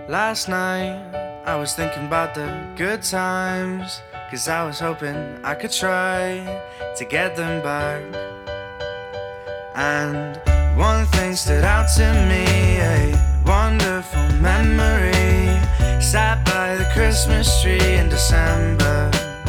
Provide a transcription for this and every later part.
Last night, I was thinking about the good times, 'cause I was hoping I could try to get them back. And one thing stood out to me, a wonderful memory. Sat by the Christmas tree in December.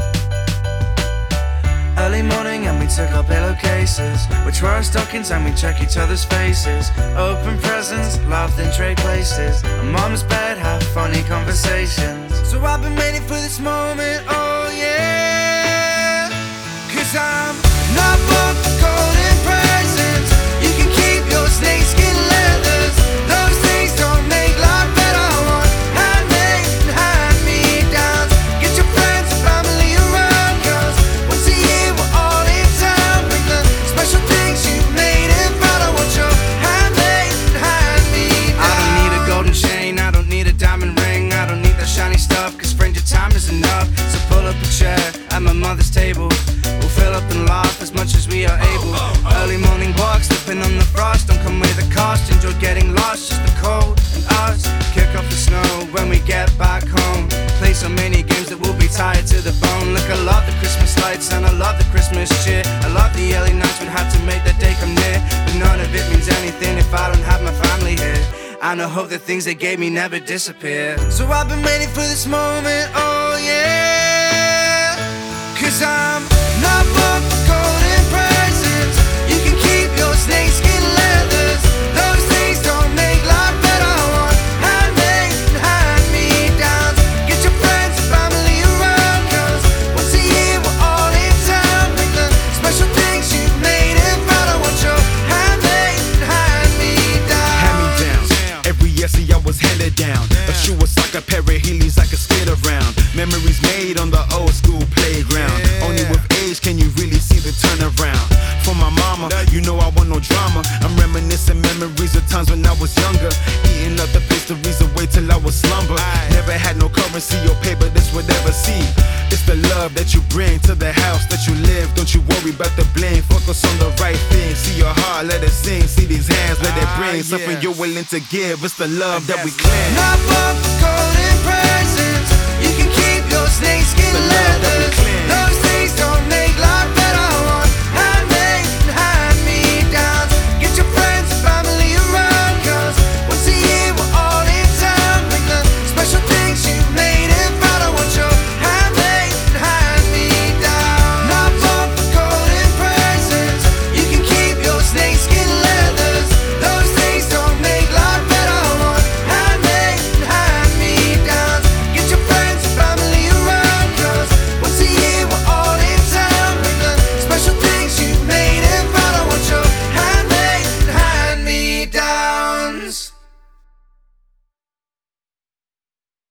Early morning and we took our pillowcases, which were our stockings, and we check each other's faces. Open presents, laughed in trade places. On Mom's bed, have funny conversations. So I've been waiting for this moment, oh yeah. 'Cause I'm not booked for golden presents. You can keep your snakeskin leathers. Those things don't make life better. I want handmade and hand-me-downs. Get your friends and family around, 'cause once a year we're all in town. Bring the special things you made and proud. I want your handmade and hand-me-downs. I don't need a golden chain, I don't need a diamond ring. I don't need that shiny stuff, 'cause friend, your time is enough. So pull up a chair at my mother's table. We'll fill up and laugh as much as we are able. Early morning walks, slipping on the frost. Don't come with a cost, enjoy getting lost. Just the cold and us. Kick off the snow when we get back home. Play so many games that we'll be tired to the bone. Look, I love the Christmas lights and I love the Christmas cheer. I love the early nights we'd have to make that day come near. But none of it means anything if I don't have my family here. And I hope the things they gave me never disappear. So I've been waiting for this moment, oh yeah. 'Cause I'm not booked for golden presents. You can keep your snakeskin leathers. Those things don't make life better. I want handmade and hand-me-downs. Get your friends and family around, 'cause once a year we're all in town. Bring the special things you made and proud. I want your handmade and hand-me-downs. Hand-me-downs. Every year, see, I was handed down. A shoe was like a pair of Heelys I could skate around. Memories made on the old school playground. Only with age can you really see the turnaround. For my mama, you know I want no drama. I'm reminiscing memories of times when I was younger, eating up the pastries away till I was slumber. Never had no currency or paper, this would ever see. It's the love that you bring to the house that you live. Don't you worry about the blame, focus on the right thing. See your heart, let it sing. See these hands, let it bring something you're willing to give. It's the love that we claim. Not booked for golden presents. You can keep your snakeskin The love that we leathers. claim.